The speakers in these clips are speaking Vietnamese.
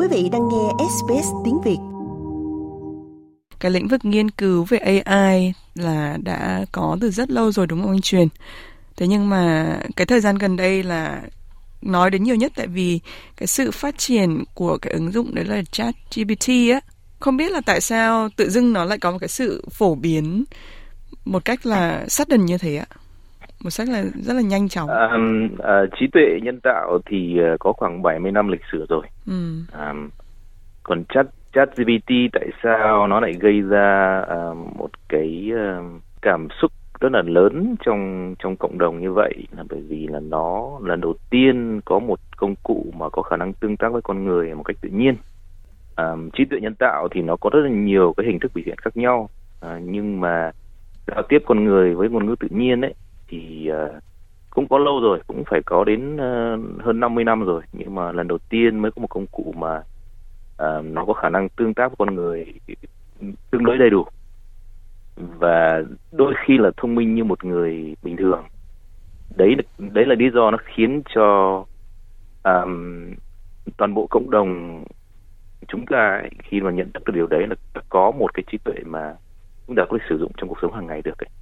vị đang nghe SBS tiếng Việt. Cái lĩnh vực nghiên cứu về AI là đã có từ rất lâu rồi đúng không anh Truyền? Thế nhưng mà cái thời gian gần đây là nói đến nhiều nhất tại vì cái sự phát triển của cái ứng dụng đấy là ChatGPT á. Không biết là tại sao tự dưng nó lại có một cái sự phổ biến một cách là sudden như thế ạ? Một cách là rất là nhanh chóng. Trí tuệ nhân tạo thì có khoảng 70 năm lịch sử rồi. Còn ChatGPT tại sao nó lại gây ra một cái cảm xúc rất là lớn trong cộng đồng như vậy là bởi vì là nó lần đầu tiên có một công cụ mà có khả năng tương tác với con người một cách tự nhiên. Trí tuệ nhân tạo thì nó có rất là nhiều cái hình thức biểu hiện khác nhau, nhưng mà giao tiếp con người với ngôn ngữ tự nhiên ấy thì cũng có lâu rồi, cũng phải có đến hơn 50 năm rồi, nhưng mà lần đầu tiên mới có một công cụ mà nó có khả năng tương tác với con người tương đối đầy đủ và đôi khi là thông minh như một người bình thường. Đấy là lý do nó khiến cho toàn bộ cộng đồng chúng ta khi mà nhận thức được điều đấy là có một cái trí tuệ mà chúng ta có thể sử dụng trong cuộc sống hàng ngày được ấy.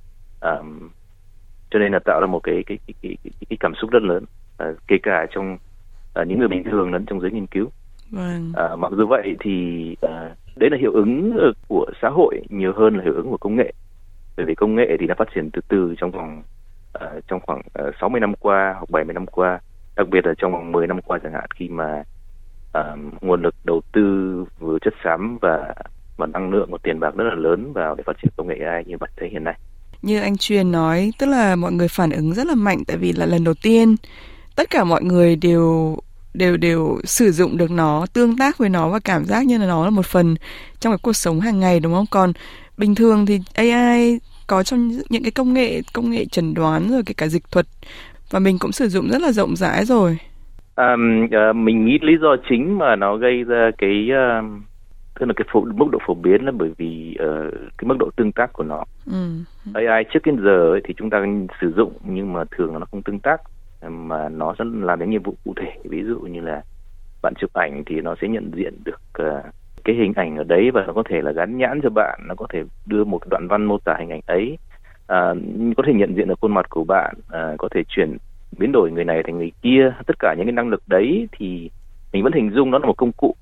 Cho nên là tạo ra một cái cảm xúc rất lớn, kể cả trong những người bình thường lẫn trong giới nghiên cứu. Mặc dù vậy thì đấy là hiệu ứng của xã hội nhiều hơn là hiệu ứng của công nghệ, bởi vì công nghệ thì đã phát triển từ từ trong khoảng 60 năm qua hoặc 70 năm qua, đặc biệt là trong vòng 10 năm qua chẳng hạn, khi mà nguồn lực đầu tư vừa chất xám và năng lượng và tiền bạc rất là lớn vào để phát triển công nghệ AI như bạn thấy hiện nay. Như anh Truyền nói, tức là mọi người phản ứng rất là mạnh tại vì là lần đầu tiên tất cả mọi người đều sử dụng được nó, tương tác với nó và cảm giác như là nó là một phần trong cái cuộc sống hàng ngày, đúng không? Còn bình thường thì AI có trong những cái công nghệ chẩn đoán rồi kể cả dịch thuật, và mình cũng sử dụng rất là rộng rãi rồi. Mình nghĩ lý do chính mà nó gây ra tức là mức độ phổ biến là bởi vì cái mức độ tương tác của nó. AI trước đến giờ ấy, thì chúng ta sử dụng nhưng mà thường là nó không tương tác, mà nó sẽ làm những nhiệm vụ cụ thể. Ví dụ như là bạn chụp ảnh thì nó sẽ nhận diện được cái hình ảnh ở đấy và nó có thể là gắn nhãn cho bạn, nó có thể đưa một đoạn văn mô tả hình ảnh ấy, có thể nhận diện được khuôn mặt của bạn, có thể biến đổi người này thành người kia. Tất cả những cái năng lực đấy thì mình vẫn hình dung nó là một công cụ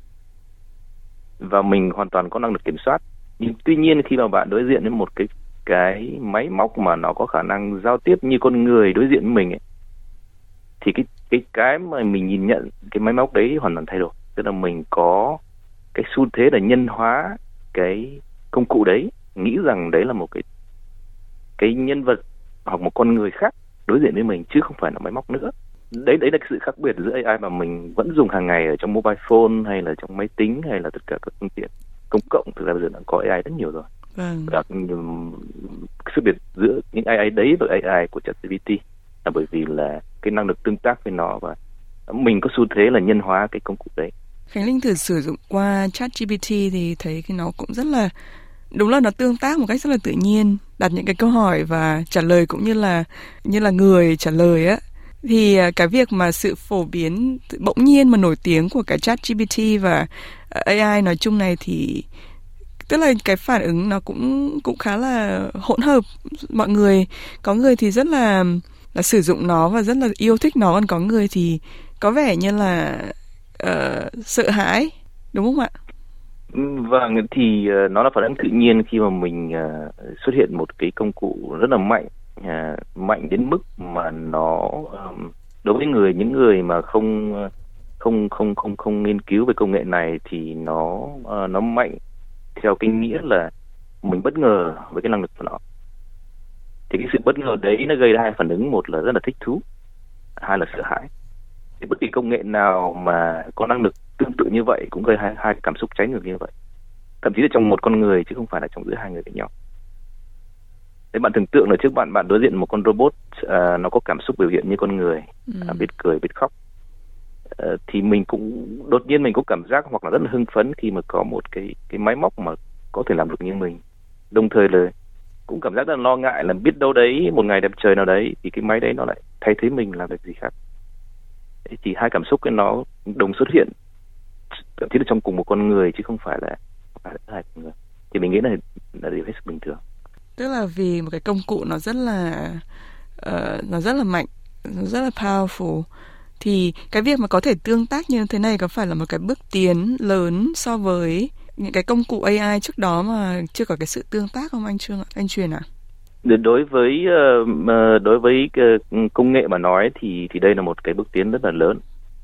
và mình hoàn toàn có năng lực kiểm soát. Nhưng tuy nhiên khi mà bạn đối diện với một cái máy móc mà nó có khả năng giao tiếp như con người đối diện với mình ấy, thì cái mà mình nhìn nhận cái máy móc đấy hoàn toàn thay đổi. Tức là mình có cái xu thế là nhân hóa cái công cụ đấy, nghĩ rằng đấy là một cái nhân vật hoặc một con người khác đối diện với mình chứ không phải là máy móc nữa. Đấy là cái sự khác biệt giữa AI mà mình vẫn dùng hàng ngày ở trong mobile phone hay là trong máy tính hay là tất cả các phương tiện công cộng. Thực ra bây giờ đã có AI rất nhiều rồi. Sự biệt giữa những AI đấy và AI của ChatGPT là bởi vì là cái năng lực tương tác với nó và mình có xu thế là nhân hóa cái công cụ đấy. Khánh Linh thử sử dụng qua ChatGPT thì thấy cái nó cũng rất là, đúng là nó tương tác một cách rất là tự nhiên, đặt những cái câu hỏi và trả lời cũng như là người trả lời á. Thì cái việc mà sự phổ biến bỗng nhiên mà nổi tiếng của cái ChatGPT và AI nói chung này thì tức là cái phản ứng nó cũng khá là hỗn hợp. Mọi người, có người thì rất là sử dụng nó và rất là yêu thích nó, còn có người thì có vẻ như là sợ hãi, đúng không ạ? Vâng, thì nó là phản ứng tự nhiên khi mà mình xuất hiện một cái công cụ rất là mạnh đến mức mà nó đối với những người mà không nghiên cứu về công nghệ này thì nó mạnh theo cái nghĩa là mình bất ngờ với cái năng lực của nó. Thì cái sự bất ngờ đấy nó gây ra hai phản ứng, một là rất là thích thú, hai là sợ hãi. Thì bất kỳ công nghệ nào mà có năng lực tương tự như vậy cũng gây hai cảm xúc trái ngược như vậy, thậm chí là trong một con người chứ không phải là trong giữa hai người với nhau. Thế bạn tưởng tượng là trước bạn đối diện một con robot nó có cảm xúc biểu hiện như con người, biết cười biết khóc, thì mình cũng đột nhiên mình có cảm giác hoặc là rất là hưng phấn khi mà có một cái máy móc mà có thể làm được như mình. Đồng thời là cũng cảm giác rất là lo ngại là biết đâu đấy một ngày đẹp trời nào đấy thì cái máy đấy nó lại thay thế mình làm việc gì khác. Thì hai cảm xúc cái nó đồng xuất hiện thậm chí là trong cùng một con người chứ không phải là hai con người, thì mình nghĩ là điều hết sức bình thường. Tức là vì một cái công cụ nó rất là mạnh, nó rất là powerful, thì cái việc mà có thể tương tác như thế này có phải là một cái bước tiến lớn so với những cái công cụ AI trước đó mà chưa có cái sự tương tác không anh Truyền ạ? Đối với công nghệ mà nói thì đây là một cái bước tiến rất là lớn.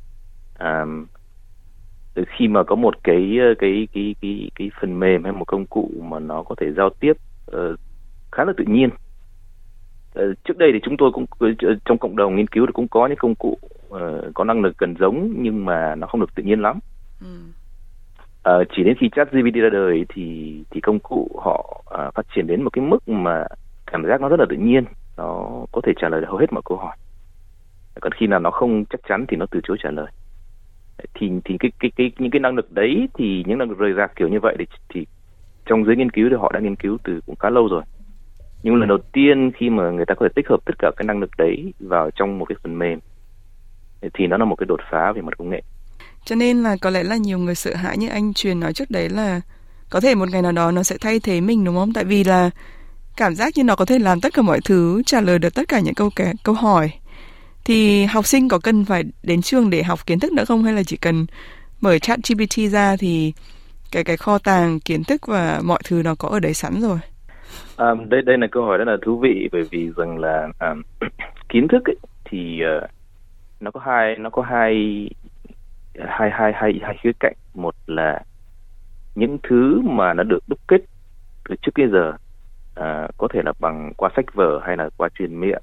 Khi mà có một cái phần mềm hay một công cụ mà nó có thể giao tiếp khá là tự nhiên. Trước đây thì chúng tôi cũng trong cộng đồng nghiên cứu thì cũng có những công cụ có năng lực gần giống nhưng mà nó không được tự nhiên lắm. Chỉ đến khi ChatGPT ra đời thì công cụ họ phát triển đến một cái mức mà cảm giác nó rất là tự nhiên, nó có thể trả lời hầu hết mọi câu hỏi. Còn khi nào nó không chắc chắn thì nó từ chối trả lời. Thì những cái năng lực đấy, thì những năng lực rời rạc kiểu như vậy thì trong giới nghiên cứu thì họ đã nghiên cứu từ cũng khá lâu rồi. Nhưng lần đầu tiên khi mà người ta có thể tích hợp tất cả cái năng lực đấy vào trong một cái phần mềm thì nó là một cái đột phá về mặt công nghệ. Cho nên là có lẽ là nhiều người sợ hãi như anh Truyền nói trước đấy là có thể một ngày nào đó nó sẽ thay thế mình, đúng không? Tại vì là cảm giác như nó có thể làm tất cả mọi thứ, trả lời được tất cả những câu hỏi. Thì học sinh có cần phải đến trường để học kiến thức nữa không? Hay là chỉ cần mở ChatGPT ra thì cái kho tàng kiến thức và mọi thứ nó có ở đấy sẵn rồi? Đây là câu hỏi rất là thú vị, bởi vì rằng là kiến thức ấy, thì nó có hai khía cạnh. Một là những thứ mà nó được đúc kết từ trước đến giờ, có thể là qua sách vở hay là qua truyền miệng,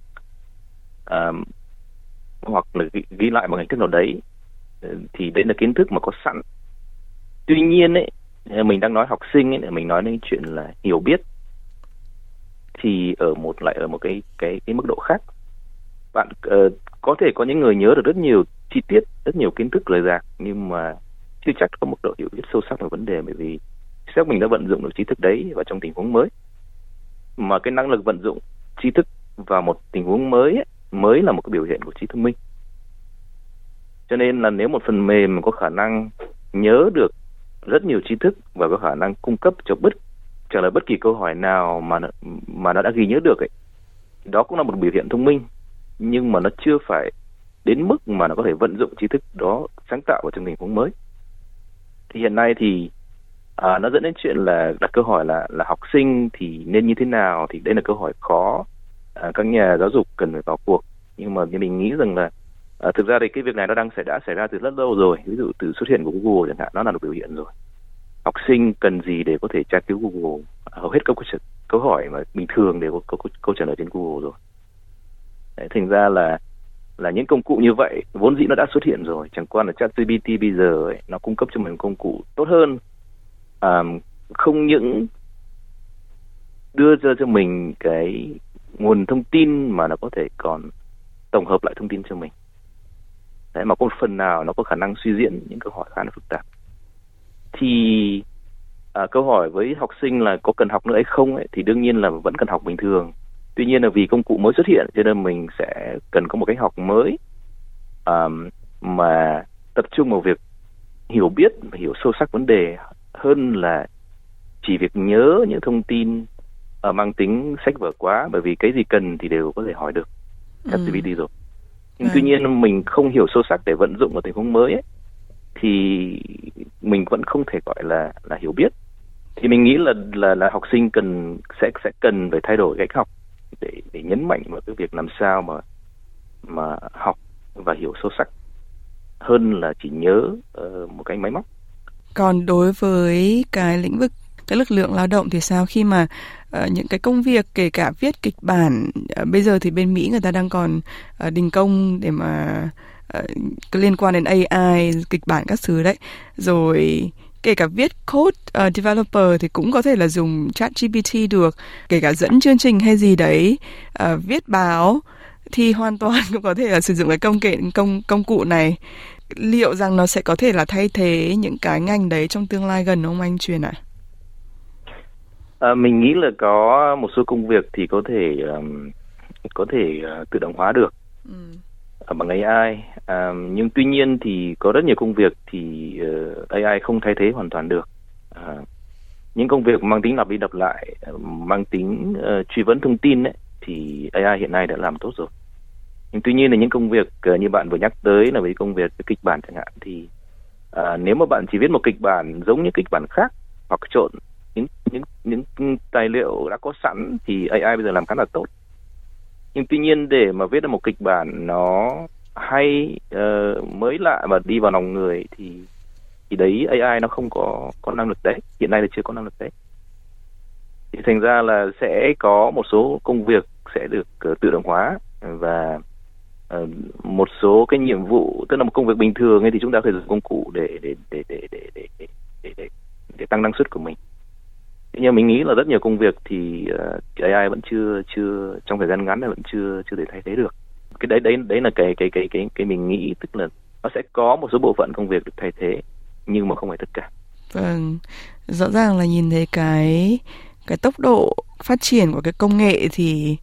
hoặc là ghi lại bằng hình thức nào đấy, thì đấy là kiến thức mà có sẵn. Tuy nhiên ấy, mình đang nói học sinh ấy, mình nói đến chuyện là hiểu biết, thì ở một cái mức độ khác. Bạn có thể có những người nhớ được rất nhiều chi tiết, rất nhiều kiến thức rời rạc, nhưng mà chưa chắc có mức độ hiểu biết sâu sắc về vấn đề, bởi vì chắc mình đã vận dụng được tri thức đấy vào trong tình huống mới. Mà cái năng lực vận dụng tri thức vào một tình huống mới ấy, mới là một cái biểu hiện của trí thông minh. Cho nên là nếu một phần mềm có khả năng nhớ được rất nhiều tri thức và có khả năng cung cấp trả lời bất kỳ câu hỏi nào mà nó đã ghi nhớ được ấy, đó cũng là một biểu hiện thông minh, nhưng mà nó chưa phải đến mức mà nó có thể vận dụng tri thức đó sáng tạo vào trong tình huống mới. Thì hiện nay thì nó dẫn đến chuyện là đặt câu hỏi là học sinh thì nên như thế nào, thì đây là câu hỏi khó. Các nhà giáo dục cần phải vào cuộc, nhưng mà mình nghĩ rằng là thực ra thì cái việc này nó đã xảy ra từ rất lâu rồi. Ví dụ từ xuất hiện của Google chẳng hạn, nó là một biểu hiện rồi. Học sinh cần gì để có thể tra cứu Google? Hầu hết các câu hỏi mà bình thường đều có câu trả lời trên Google rồi. Đấy, thành ra là những công cụ như vậy vốn dĩ nó đã xuất hiện rồi, chẳng qua là ChatGPT bây giờ ấy, nó cung cấp cho mình công cụ tốt hơn, không những đưa ra cho mình cái nguồn thông tin mà nó có thể còn tổng hợp lại thông tin cho mình. Đấy, mà có một phần nào nó có khả năng suy diễn những câu hỏi khá là phức tạp. Thì câu hỏi với học sinh là có cần học nữa hay không ấy, thì đương nhiên là vẫn cần học bình thường. Tuy nhiên là vì công cụ mới xuất hiện cho nên mình sẽ cần có một cách học mới mà tập trung vào việc hiểu biết và hiểu sâu sắc vấn đề hơn là chỉ việc nhớ những thông tin mang tính sách vở quá, bởi vì cái gì cần thì đều có thể hỏi được ChatGPT rồi. Nhưng tuy nhiên mình không hiểu sâu sắc để vận dụng vào tình huống mới ấy, thì mình vẫn không thể gọi là hiểu biết. Thì mình nghĩ là học sinh sẽ cần phải thay đổi cách học để nhấn mạnh vào cái việc làm sao mà học và hiểu sâu sắc hơn là chỉ nhớ một cái máy móc. Còn đối với cái lĩnh vực, cái lực lượng lao động thì sao, khi mà những cái công việc kể cả viết kịch bản, bây giờ thì bên Mỹ người ta đang còn đình công để mà liên quan đến AI, kịch bản các thứ đấy, rồi kể cả viết code, developer thì cũng có thể là dùng ChatGPT được, kể cả dẫn chương trình hay gì đấy, viết báo thì hoàn toàn cũng có thể là sử dụng cái công cụ này. Liệu rằng nó sẽ có thể là thay thế những cái ngành đấy trong tương lai gần không anh Truyền ạ? Mình nghĩ là có một số công việc thì có thể tự động hóa được. bằng AI. Nhưng tuy nhiên thì có rất nhiều công việc thì AI không thay thế hoàn toàn được. Những công việc mang tính lặp đi lặp lại, mang tính truy vấn thông tin ấy, thì AI hiện nay đã làm tốt rồi. Nhưng tuy nhiên là những công việc như bạn vừa nhắc tới là với công việc kịch bản chẳng hạn, thì nếu mà bạn chỉ viết một kịch bản giống như kịch bản khác hoặc trộn những tài liệu đã có sẵn thì AI bây giờ làm khá là tốt. Nhưng tuy nhiên để mà viết được một kịch bản nó hay, mới lạ và đi vào lòng người thì đấy AI nó không có năng lực đấy, hiện nay là chưa có năng lực đấy. Thì thành ra là sẽ có một số công việc sẽ được tự động hóa, và một số cái nhiệm vụ, tức là một công việc bình thường ấy, thì chúng ta phải dùng công cụ để tăng năng suất của mình. Nhưng mình nghĩ là rất nhiều công việc thì AI vẫn chưa trong thời gian ngắn này vẫn chưa thể thay thế được. Cái đấy là cái mình nghĩ, tức là nó sẽ có một số bộ phận công việc được thay thế nhưng mà không phải tất cả. Vâng, rõ ràng là nhìn thấy cái tốc độ phát triển của cái công nghệ thì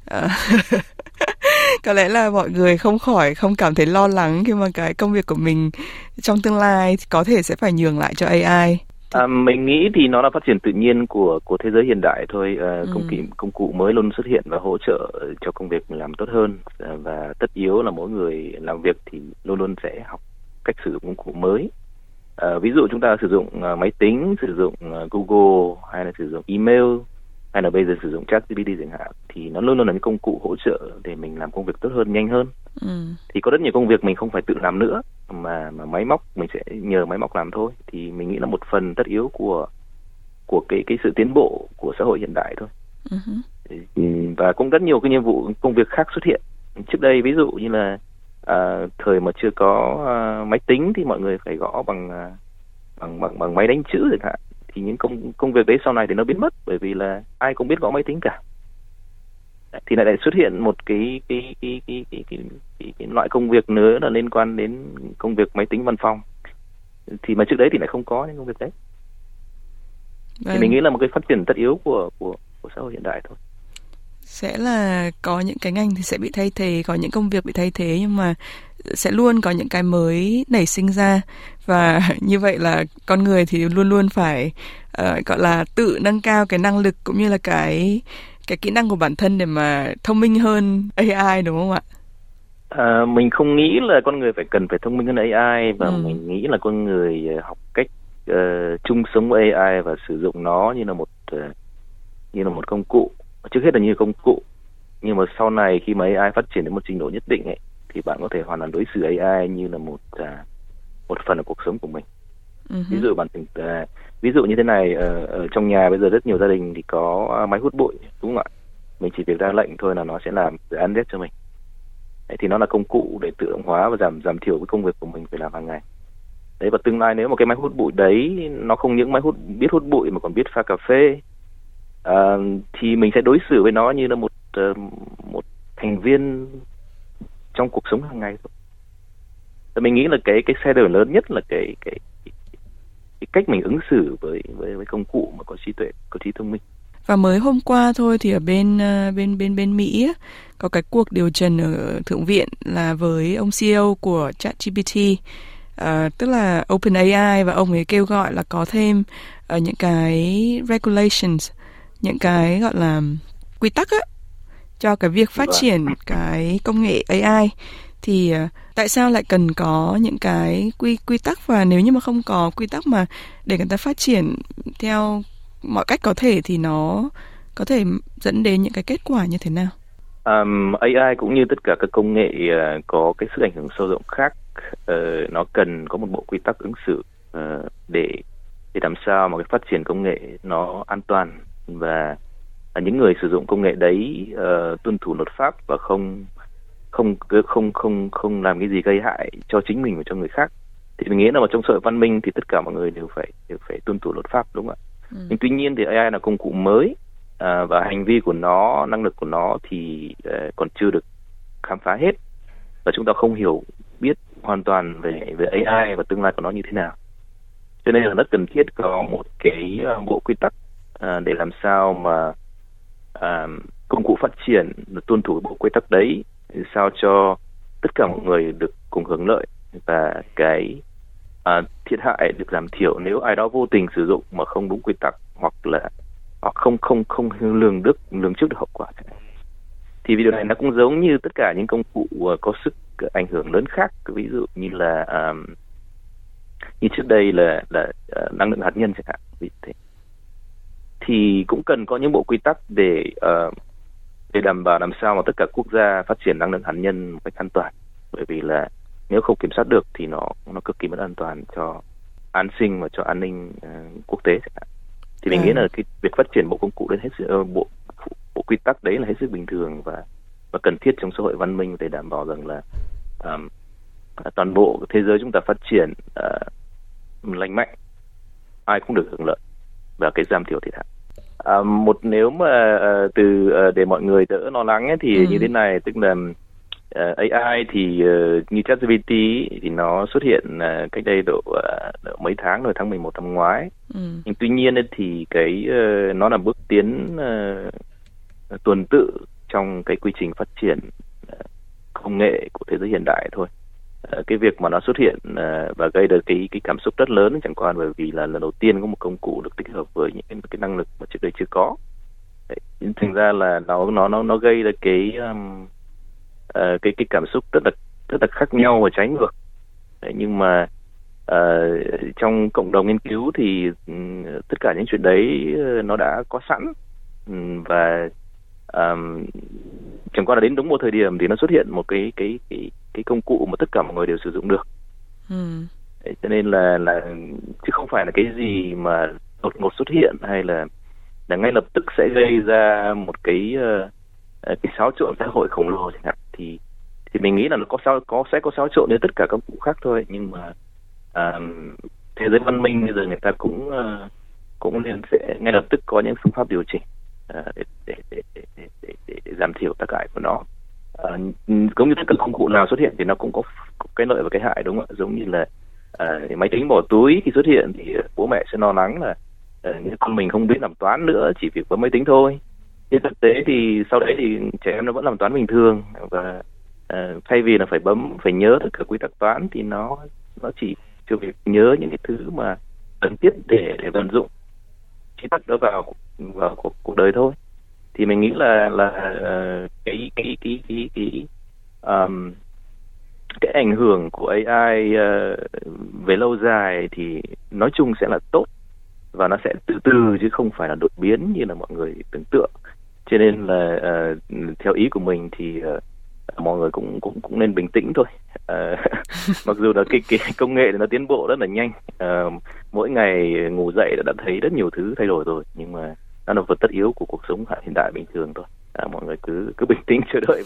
có lẽ là mọi người không cảm thấy lo lắng khi mà cái công việc của mình trong tương lai có thể sẽ phải nhường lại cho AI. Mình nghĩ thì nó là phát triển tự nhiên của thế giới hiện đại thôi. Công cụ mới luôn xuất hiện và hỗ trợ cho công việc mình làm tốt hơn, và tất yếu là mỗi người làm việc thì luôn luôn sẽ học cách sử dụng công cụ mới. Ví dụ chúng ta sử dụng máy tính, sử dụng Google, hay là sử dụng email, hay là bây giờ sử dụng ChatGPT chẳng hạn, thì nó luôn luôn là những công cụ hỗ trợ để mình làm công việc tốt hơn, nhanh hơn. Thì có rất nhiều công việc mình không phải tự làm nữa, mà máy móc mình sẽ nhờ máy móc làm thôi. Thì mình nghĩ là một phần tất yếu của cái sự tiến bộ của xã hội hiện đại thôi. Và cũng rất nhiều cái nhiệm vụ công việc khác xuất hiện. Trước đây ví dụ như là thời mà chưa có máy tính thì mọi người phải gõ bằng máy đánh chữ chẳng hạn, thì những công việc đấy sau này thì nó biến mất, bởi vì là ai cũng biết gõ máy tính cả. Thì lại xuất hiện một cái loại công việc nữa là liên quan đến công việc máy tính văn phòng, thì mà trước đấy thì lại không có những công việc đấy. Thì mình nghĩ là một cái phát triển tất yếu của xã hội hiện đại thôi. Sẽ là có những cái ngành thì sẽ bị thay thế, có những công việc bị thay thế, nhưng mà sẽ luôn có những cái mới nảy sinh ra. Và như vậy là con người thì luôn luôn phải gọi là tự nâng cao cái năng lực cũng như là cái kỹ năng của bản thân để mà thông minh hơn AI, đúng không ạ? Mình không nghĩ là con người cần phải thông minh hơn AI, và mình nghĩ là con người học cách chung sống với AI và sử dụng nó như là một công cụ. Trước hết là như công cụ, nhưng mà sau này khi mà AI phát triển đến một trình độ nhất định ấy, thì bạn có thể hoàn toàn đối xử AI như là một phần của cuộc sống của mình. Ví dụ như thế này, ở trong nhà bây giờ rất nhiều gia đình thì có máy hút bụi, đúng không ạ? Mình chỉ việc ra lệnh thôi là nó sẽ làm dự án Z cho mình. Đấy, thì nó là công cụ để tự động hóa và giảm thiểu cái công việc của mình phải làm hàng ngày. Đấy, và tương lai nếu mà cái máy hút bụi đấy nó không những biết hút bụi mà còn biết pha cà phê, thì mình sẽ đối xử với nó như là một thành viên trong cuộc sống hàng ngày thôi. Mình nghĩ là cái thay đổi lớn nhất là cái cách mình ứng xử với công cụ mà có trí tuệ, có trí thông minh. Và mới hôm qua thôi thì ở bên Mỹ á, có cái cuộc điều trần ở Thượng viện là với ông CEO của ChatGPT, tức là OpenAI, và ông ấy kêu gọi là có thêm những cái regulations, những cái gọi là quy tắc á, cho cái việc phát triển cái công nghệ AI. Thì tại sao lại cần có những cái quy tắc, và nếu như mà không có quy tắc mà để người ta phát triển theo mọi cách có thể thì nó có thể dẫn đến những cái kết quả như thế nào? AI cũng như tất cả các công nghệ có cái sức ảnh hưởng sâu rộng khác, nó cần có một bộ quy tắc ứng xử để làm sao mà cái phát triển công nghệ nó an toàn, và những người sử dụng công nghệ đấy tuân thủ luật pháp và không làm cái gì gây hại cho chính mình và cho người khác. Thì mình nghĩ là trong xã hội văn minh thì tất cả mọi người đều phải tuân thủ luật pháp, đúng không ạ? Nhưng tuy nhiên thì AI là công cụ mới, và hành vi của nó, năng lực của nó thì còn chưa được khám phá hết, và chúng ta không hiểu biết hoàn toàn về AI và tương lai của nó như thế nào. Cho nên là rất cần thiết có một cái bộ quy tắc để làm sao mà công cụ phát triển tuân thủ bộ quy tắc đấy, sao cho tất cả mọi người được cùng hưởng lợi và cái thiệt hại được giảm thiểu nếu ai đó vô tình sử dụng mà không đúng quy tắc hoặc không lường trước được hậu quả. Thì video này nó cũng giống như tất cả những công cụ có sức ảnh hưởng lớn khác, ví dụ như là như trước đây là năng lượng hạt nhân chẳng hạn, vì thế thì cũng cần có những bộ quy tắc để đảm bảo làm sao mà tất cả quốc gia phát triển năng lượng hạt nhân một cách an toàn, bởi vì là nếu không kiểm soát được thì nó cực kỳ mất an toàn cho an sinh và cho an ninh quốc tế chẳng hạn. Thì mình nghĩ là cái việc phát triển bộ công cụ đến hết sức, bộ quy tắc đấy là hết sức bình thường và cần thiết trong xã hội văn minh để đảm bảo rằng là toàn bộ thế giới chúng ta phát triển lành mạnh, ai cũng được hưởng lợi và cái giảm thiểu thiệt hại. Nếu mà để mọi người đỡ lo lắng ấy, thì như thế này, tức là AI thì như ChatGPT thì nó xuất hiện cách đây độ mấy tháng rồi, tháng 11 năm ngoái. Nhưng tuy nhiên ấy, thì nó là bước tiến tuần tự trong cái quy trình phát triển công nghệ của thế giới hiện đại thôi. Cái việc mà nó xuất hiện và gây được cái cảm xúc rất lớn chẳng qua bởi vì là lần đầu tiên có một công cụ được tích hợp với những cái năng lực mà trước đây chưa có. Thành ra là nó gây ra cái cảm xúc rất là khác nhau và trái ngược. Nhưng mà trong cộng đồng nghiên cứu thì tất cả những chuyện đấy nó đã có sẵn và chẳng qua là đến đúng một thời điểm thì nó xuất hiện một cái công cụ mà tất cả mọi người đều sử dụng được. Cho nên là chứ không phải là cái gì mà đột ngột xuất hiện hay là ngay lập tức sẽ gây ra một cái xáo trộn xã hội khổng lồ chẳng hạn. Thì mình nghĩ là nó sẽ có xáo trộn đến tất cả các công cụ khác thôi, nhưng mà thế giới văn minh bây giờ người ta cũng nên sẽ ngay lập tức có những phương pháp điều chỉnh để giảm thiểu tác hại của nó. Giống như tất cả công cụ nào xuất hiện thì nó cũng có cái lợi và cái hại, đúng không ạ? Giống như là máy tính bỏ túi khi xuất hiện thì bố mẹ sẽ lo lắng là con mình không biết làm toán nữa, chỉ việc bấm máy tính thôi. Nhưng thực tế thì sau đấy thì trẻ em nó vẫn làm toán bình thường, và thay vì là phải nhớ tất cả quy tắc toán thì nó chỉ cho việc nhớ những cái thứ mà cần thiết để vận dụng trí thức đó vào cuộc đời thôi. Thì mình nghĩ là cái ảnh hưởng của AI về lâu dài thì nói chung sẽ là tốt, và nó sẽ từ từ chứ không phải là đột biến như là mọi người tưởng tượng. Cho nên là theo ý của mình thì mọi người cũng nên bình tĩnh thôi. Mặc dù là cái công nghệ thì nó tiến bộ rất là nhanh, mỗi ngày ngủ dậy đã thấy rất nhiều thứ thay đổi rồi, nhưng mà nó là vật tất yếu của cuộc sống hiện đại bình thường thôi. Mọi người cứ bình tĩnh chờ đợi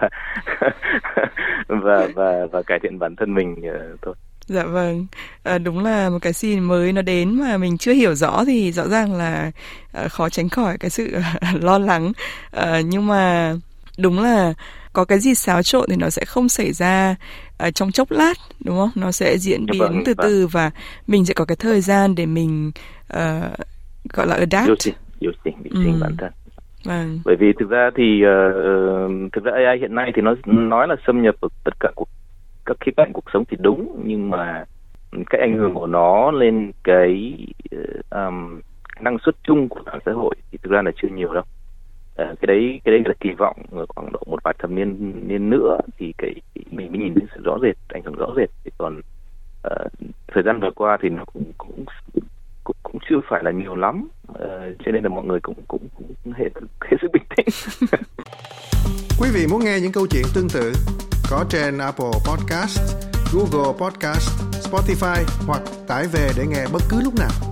và cải thiện bản thân mình thôi. Dạ vâng, đúng là một cái gì mới nó đến mà mình chưa hiểu rõ thì rõ ràng là khó tránh khỏi cái sự lo lắng. Nhưng mà đúng là có cái gì xáo trộn thì nó sẽ không xảy ra trong chốc lát, đúng không? Nó sẽ diễn biến từ từ và mình sẽ có cái thời gian để mình gọi là adapt. Điều chỉnh bản thân. Vâng. Bởi vì thực ra AI hiện nay thì nó nói là xâm nhập vào tất cả các khía cạnh cuộc sống thì đúng, nhưng mà cái ảnh hưởng của nó lên cái năng suất chung của toàn xã hội thì thực ra là chưa nhiều đâu. Cái đấy là kỳ vọng khoảng độ một vài thập niên nữa thì mình mới nhìn thấy sự rõ rệt, ảnh hưởng rõ rệt. Còn thời gian vừa qua thì nó cũng chưa phải là nhiều lắm, cho nên là mọi người cũng hết sức bình tĩnh. Quý vị muốn nghe những câu chuyện tương tự có trên Apple Podcast, Google Podcast, Spotify hoặc tải về để nghe bất cứ lúc nào.